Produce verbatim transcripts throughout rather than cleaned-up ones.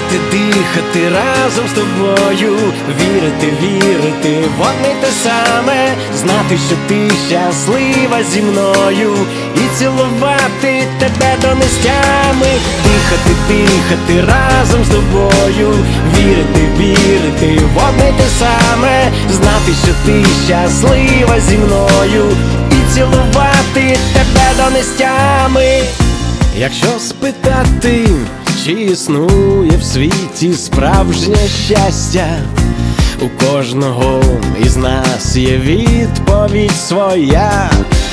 Дихати, дихати разом з тобою, вірити, вірити в одне те саме, знати, що ти щаслива зі мною, і цілувати тебе до нестями. Дихати, дихати разом з тобою, вірити, вірити в одне те саме, знати, що ти щаслива зі мною, і цілувати тебе до нестями. Якщо спитати, чи існує в світі справжнє щастя, у кожного із нас є відповідь своя.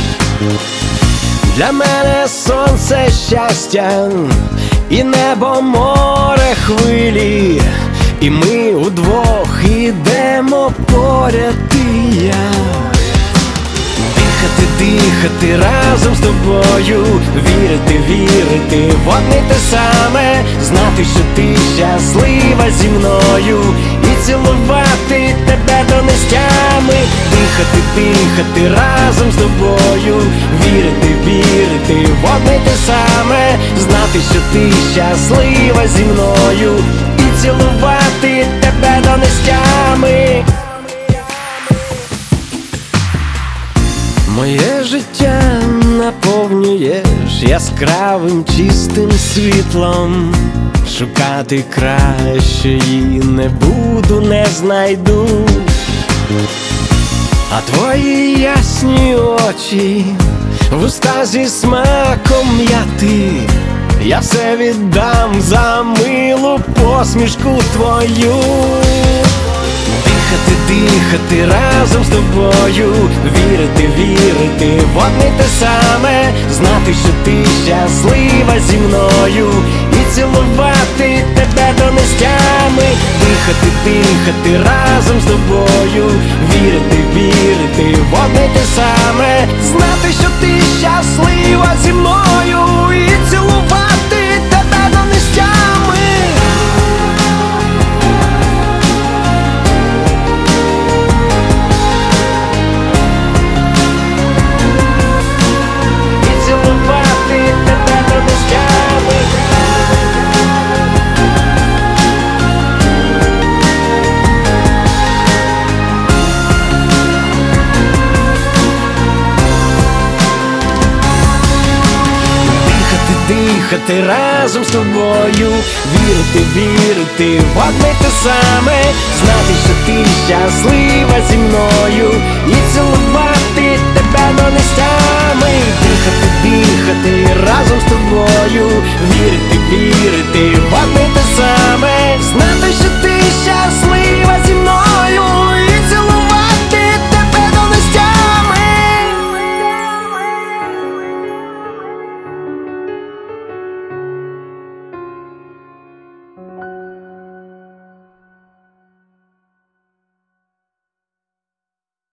Для мене сонце щастя, і небо, море, хвилі, і ми удвох ідемо поряд, і я. Дихати, дихати разом з тобою, вірити, вірити в одне те саме, знати, що ти щаслива зі мною, і цілувати тебе до нестями. Дихати, дихати разом з тобою, вірити, вірити в одне те саме, знати, що ти щаслива зі мною, і цілувати тебе до нестями. Моє життя наповнюєш яскравим чистим світлом. Шукати кращої не буду, не знайду. А твої ясні очі, вуста зі смаком м'яти, я все віддам за милу посмішку твою. Дихати, дихати разом з тобою, вірити, вірити в одне те саме, знати, що ти щаслива зі мною, і цілувати тебе до нестями. Дихати, дихати разом з тобою, вірити, вірити в одне те саме, знати, що ти щаслива зі мною, і цілувати тебе до нестями. Дихати разом з тобою, вірити, вірити в одне те саме, знати, що ти щаслива зі мною, і цілувати тебе до нестями. Дихати, дихати разом з тобою, вірити, вірити в одне те саме, знати, що ти щаслива